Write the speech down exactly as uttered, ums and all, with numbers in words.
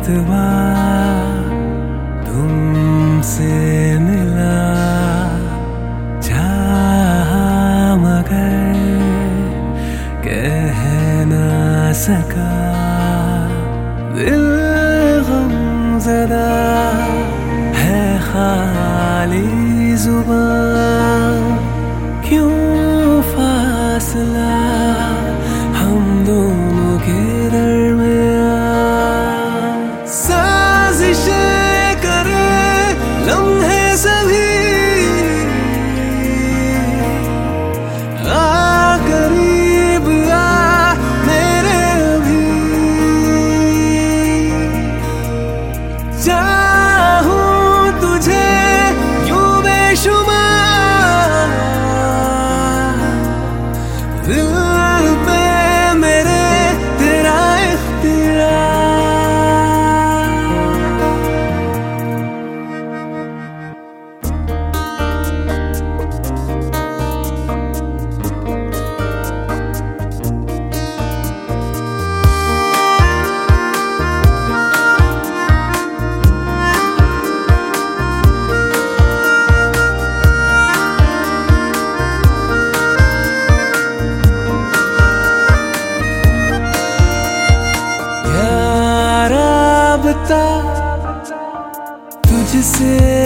एतबार तुमसे मिला, चाहा मगर कह ना सका। दिल गमज़दा है, खाली ज़ुबान, क्यों फासला हम दोनों के दरमियान। साजिशें करे लम्हे सभी, आ करीब आ मेरे अभी। चाहूं तुझे यूं बेशुमार, दिल पे मेरे तेरा इख्तियार। तुझसे